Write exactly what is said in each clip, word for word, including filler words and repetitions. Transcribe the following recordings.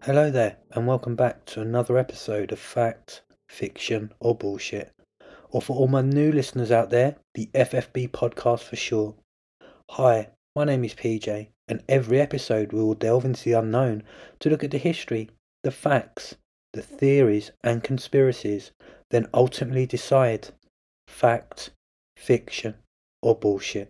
Hello there, and welcome back to another episode of Fact, Fiction, or Bullshit. Or for all my new listeners out there, the F F B podcast for sure. Hi, my name is P J, and every episode we will delve into the unknown to look at the history, the facts, the theories, and conspiracies, then ultimately decide fact, fiction, or bullshit.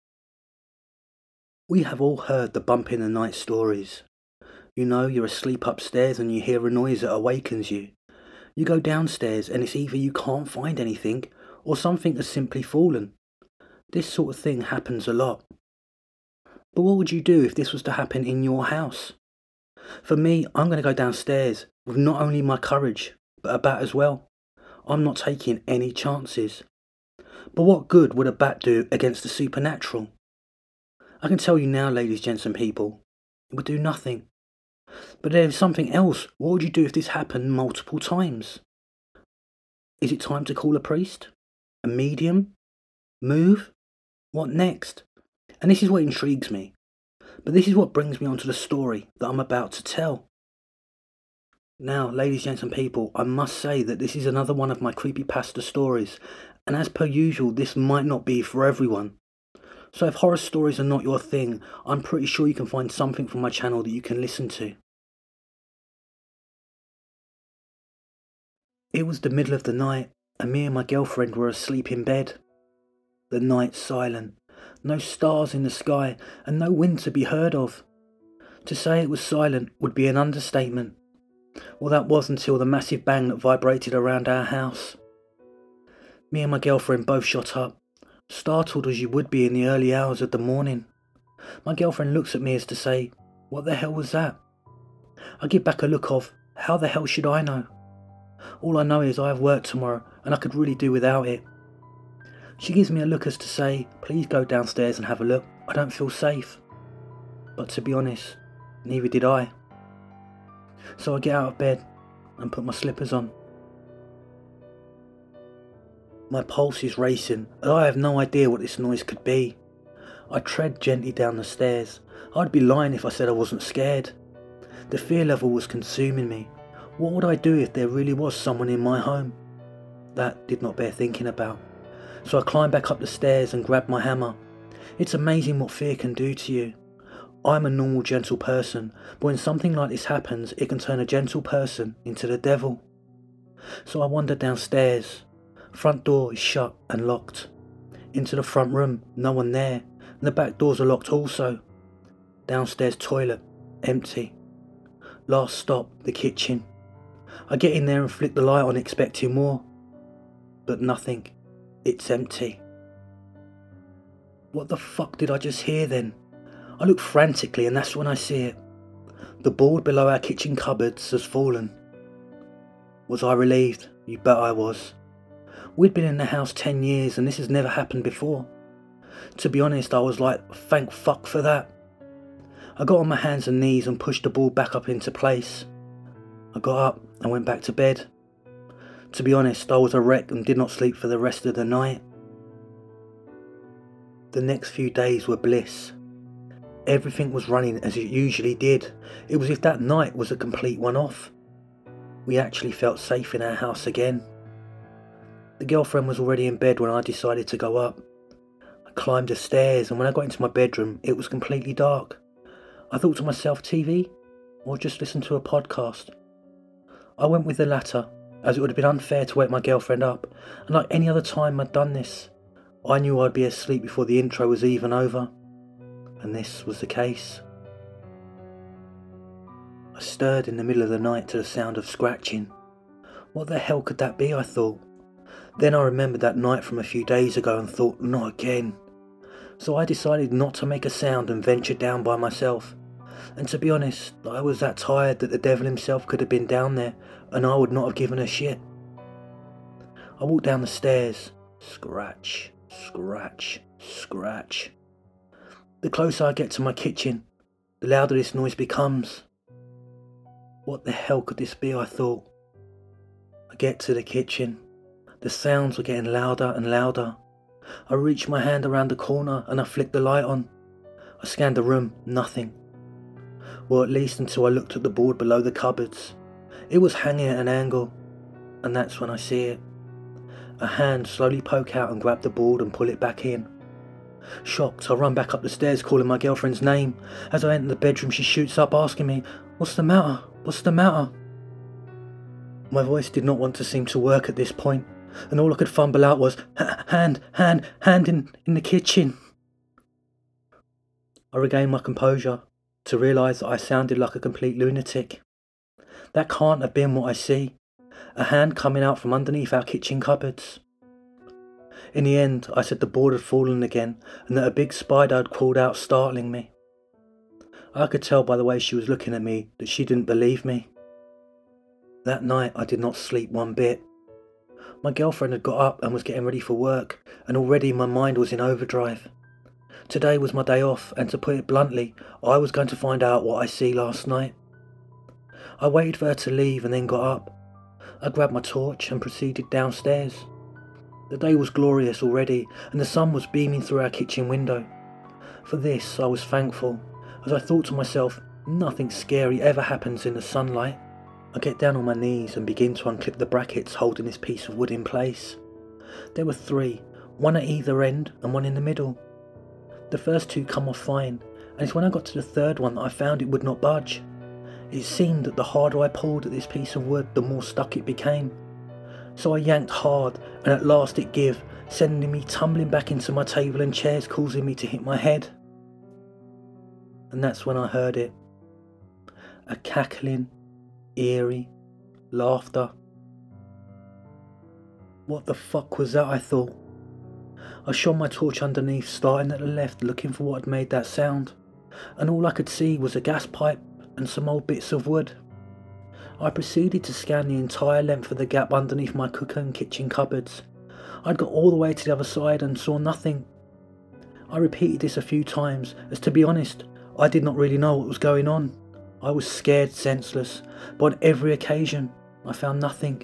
We have all heard the bump in the night stories. You know, you're asleep upstairs and you hear a noise that awakens you. You go downstairs and it's either you can't find anything or something has simply fallen. This sort of thing happens a lot. But what would you do if this was to happen in your house? For me, I'm going to go downstairs with not only my courage, but a bat as well. I'm not taking any chances. But what good would a bat do against the supernatural? I can tell you now, ladies, gents and people, it would do nothing. But there's something else. What would you do if this happened multiple times? Is it time to call a priest? A medium? Move? What next? And this is what intrigues me. But this is what brings me onto the story that I'm about to tell. Now, ladies, gents and people, I must say that this is another one of my creepypasta stories. And as per usual, this might not be for everyone. So if horror stories are not your thing, I'm pretty sure you can find something from my channel that you can listen to. It was the middle of the night, and me and my girlfriend were asleep in bed. The night silent, no stars in the sky, and no wind to be heard of. To say it was silent would be an understatement. Well, that was until the massive bang that vibrated around our house. Me and my girlfriend both shot up, startled as you would be in the early hours of the morning. My girlfriend looks at me as to say, "What the hell was that?" I give back a look of, "How the hell should I know? All I know is I have work tomorrow and I could really do without it." She gives me a look as to say, "Please go downstairs and have a look. I don't feel safe." But to be honest, neither did I. So I get out of bed and put my slippers on. My pulse is racing and I have no idea what this noise could be. I tread gently down the stairs. I'd be lying if I said I wasn't scared. The fear level was consuming me. What would I do if there really was someone in my home? That did not bear thinking about. So I climbed back up the stairs and grabbed my hammer. It's amazing what fear can do to you. I'm a normal, gentle person, but when something like this happens, it can turn a gentle person into the devil. So I wandered downstairs. Front door is shut and locked. Into the front room, no one there, and the back doors are locked also. Downstairs toilet, empty. Last stop, the kitchen. I get in there and flick the light on expecting more. But nothing. It's empty. What the fuck did I just hear then? I look frantically and that's when I see it. The board below our kitchen cupboards has fallen. Was I relieved? You bet I was. We'd been in the house ten years and this has never happened before. To be honest, I was like, thank fuck for that. I got on my hands and knees and pushed the board back up into place. I got up and went back to bed. To be honest, I was a wreck and did not sleep for the rest of the night. The next few days were bliss. Everything was running as it usually did. It was as if that night was a complete one-off. We actually felt safe in our house again. The girlfriend was already in bed when I decided to go up. I climbed the stairs and when I got into my bedroom, it was completely dark. I thought to myself, T V? Or just listen to a podcast? I went with the latter, as it would have been unfair to wake my girlfriend up, and like any other time I'd done this, I knew I'd be asleep before the intro was even over. And this was the case. I stirred in the middle of the night to the sound of scratching. What the hell could that be, I thought. Then I remembered that night from a few days ago and thought, not again. So I decided not to make a sound and ventured down by myself. And to be honest, I was that tired that the devil himself could have been down there and I would not have given a shit. I walked down the stairs. Scratch, scratch, scratch. The closer I get to my kitchen, the louder this noise becomes. What the hell could this be, I thought. I get to the kitchen. The sounds were getting louder and louder. I reached my hand around the corner and I flicked the light on. I scanned the room, nothing. Well, at least until I looked at the board below the cupboards. It was hanging at an angle, and that's when I see it. A hand slowly poke out and grab the board and pull it back in. Shocked, I run back up the stairs calling my girlfriend's name. As I enter the bedroom, she shoots up asking me, "What's the matter? What's the matter?" My voice did not want to seem to work at this point, and all I could fumble out was, hand, hand, hand in, in the kitchen. I regained my composure to realise that I sounded like a complete lunatic. That can't have been what I see. A hand coming out from underneath our kitchen cupboards. In the end, I said the board had fallen again and that a big spider had crawled out, startling me. I could tell by the way she was looking at me that she didn't believe me. That night I did not sleep one bit. My girlfriend had got up and was getting ready for work, and already my mind was in overdrive. Today was my day off, and to put it bluntly, I was going to find out what I see last night. I waited for her to leave and then got up. I grabbed my torch and proceeded downstairs. The day was glorious already, and the sun was beaming through our kitchen window. For this I was thankful, as I thought to myself, nothing scary ever happens in the sunlight. I get down on my knees and begin to unclip the brackets holding this piece of wood in place. There were three, one at either end and one in the middle. The first two come off fine, and it's when I got to the third one that I found it would not budge. It seemed that the harder I pulled at this piece of wood, the more stuck it became. So I yanked hard, and at last it gave, sending me tumbling back into my table and chairs, causing me to hit my head. And that's when I heard it. A cackling, eerie laughter. What the fuck was that, I thought. I shone my torch underneath, starting at the left, looking for what had made that sound, and all I could see was a gas pipe and some old bits of wood. I proceeded to scan the entire length of the gap underneath my cooker and kitchen cupboards. I'd got all the way to the other side and saw nothing. I repeated this a few times, as to be honest, I did not really know what was going on. I was scared senseless, but on every occasion I found nothing.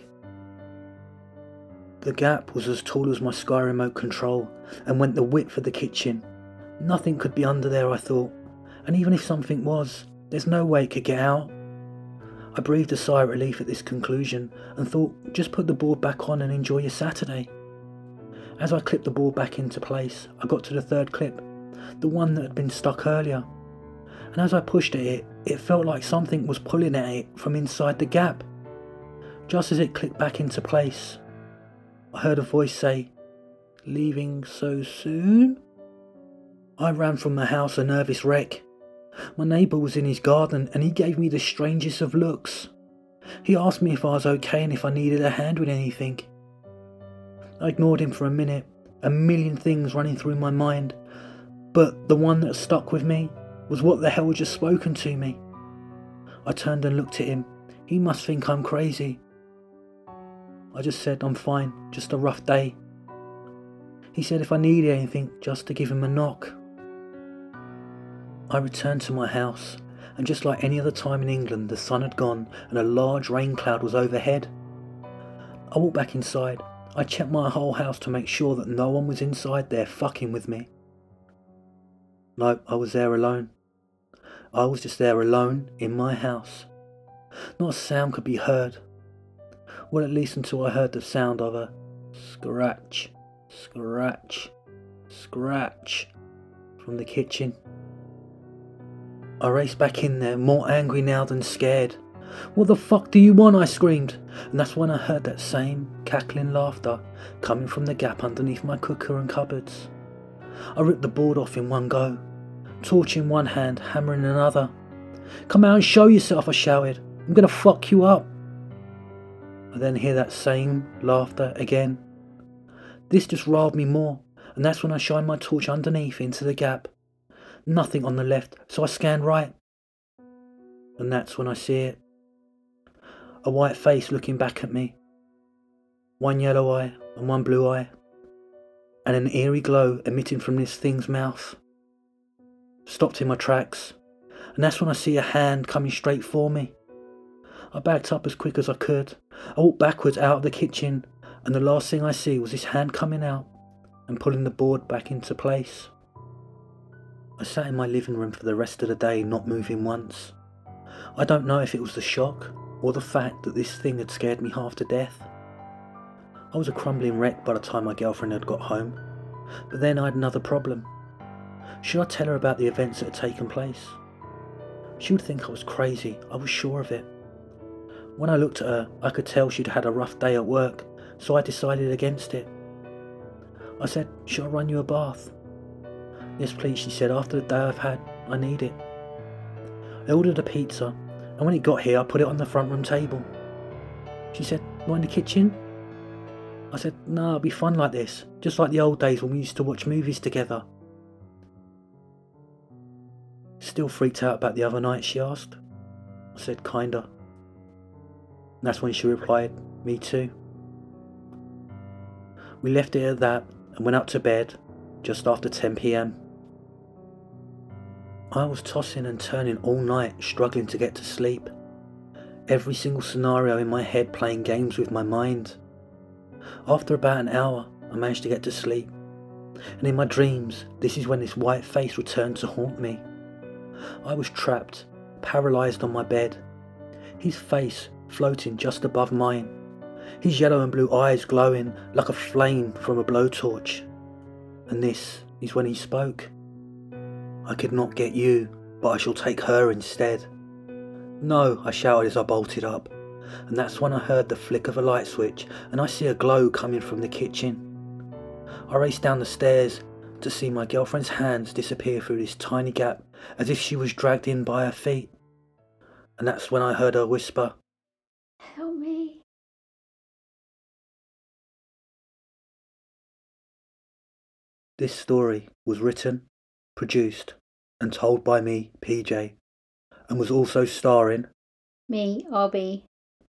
The gap was as tall as my Sky Remote control and went the width of the kitchen. Nothing could be under there, I thought, and even if something was, there's no way it could get out. I breathed a sigh of relief at this conclusion and thought, just put the board back on and enjoy your Saturday. As I clipped the board back into place, I got to the third clip, the one that had been stuck earlier, and as I pushed at it, it felt like something was pulling at it from inside the gap. Just as it clicked back into place, I heard a voice say, "Leaving so soon?" I ran from the house a nervous wreck. My neighbour was in his garden and he gave me the strangest of looks. He asked me if I was okay and if I needed a hand with anything. I ignored him for a minute, a million things running through my mind, but the one that stuck with me was what the hell had just spoken to me. I turned and looked at him. He must think I'm crazy. I just said, "I'm fine, just a rough day." He said if I needed anything, just to give him a knock. I returned to my house, and just like any other time in England, the sun had gone and a large rain cloud was overhead. I walked back inside. I checked my whole house to make sure that no one was inside there fucking with me. No, I was there alone. I was just there alone in my house. Not a sound could be heard. Well, at least until I heard the sound of a scratch, scratch, scratch from the kitchen. I raced back in there, more angry now than scared. "What the fuck do you want?" I screamed, and that's when I heard that same cackling laughter coming from the gap underneath my cooker and cupboards. I ripped the board off in one go, torch in one hand, hammer in another. "Come out and show yourself," I shouted. "I'm gonna fuck you up." I then hear that same laughter again. This just riled me more, and that's when I shined my torch underneath into the gap. Nothing on the left, so I scanned right. And that's when I see it. A white face looking back at me. One yellow eye and one blue eye. And an eerie glow emitting from this thing's mouth. Stopped in my tracks, and that's when I see a hand coming straight for me. I backed up as quick as I could. I walked backwards out of the kitchen, and the last thing I see was this hand coming out and pulling the board back into place. I sat in my living room for the rest of the day, not moving once. I don't know if it was the shock or the fact that this thing had scared me half to death. I was a crumbling wreck by the time my girlfriend had got home, but then I had another problem. Should I tell her about the events that had taken place? She would think I was crazy, I was sure of it. When I looked at her, I could tell she'd had a rough day at work, so I decided against it. I said, "Should I run you a bath?" "Yes please," she said, "after the day I've had, I need it." I ordered a pizza, and when it got here I put it on the front room table. She said, "Not in the kitchen?" I said, "No, it'll be fun like this, just like the old days when we used to watch movies together." "Still freaked out about the other night?" she asked. I said, "Kinda." And that's when she replied, "Me too." We left it at that and went up to bed just after ten p m. I was tossing and turning all night, struggling to get to sleep. Every single scenario in my head playing games with my mind. After about an hour, I managed to get to sleep. And in my dreams, this is when this white face returned to haunt me. I was trapped, paralysed on my bed. His face floating just above mine. His yellow and blue eyes glowing like a flame from a blowtorch. And this is when he spoke. "I could not get you, but I shall take her instead." "No," I shouted as I bolted up. And that's when I heard the flick of a light switch and I see a glow coming from the kitchen. I raced down the stairs to see my girlfriend's hands disappear through this tiny gap as if she was dragged in by her feet. And that's when I heard her whisper, "Help me." This story was written, produced and told by me, P J, and was also starring Me, R B.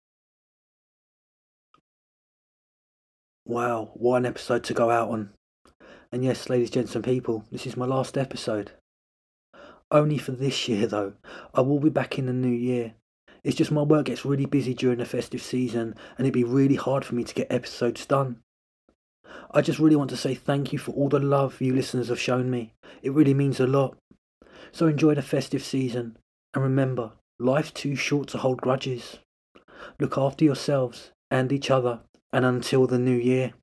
Wow, what an episode to go out on. And yes, ladies, gents and people, this is my last episode. Only for this year though. I will be back in the new year. It's just my work gets really busy during the festive season and it'd be really hard for me to get episodes done. I just really want to say thank you for all the love you listeners have shown me. It really means a lot. So enjoy the festive season and remember, life's too short to hold grudges. Look after yourselves and each other, and until the new year.